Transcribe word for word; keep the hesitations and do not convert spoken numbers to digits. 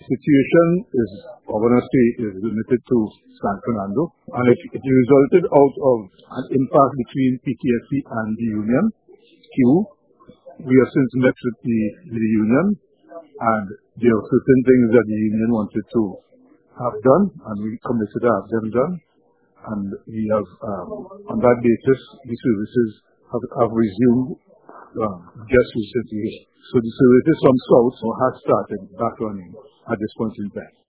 situation is, I want to say, is limited to San Fernando, and it, it resulted out of an impasse between P T S C and the union, Q. We have since met with the, with the union, and there are certain things that the union wanted to have done, and we committed to have them done, and we have, um, on that basis, the services have, have resumed um, just recently. So the services from South has started back running at this point in time.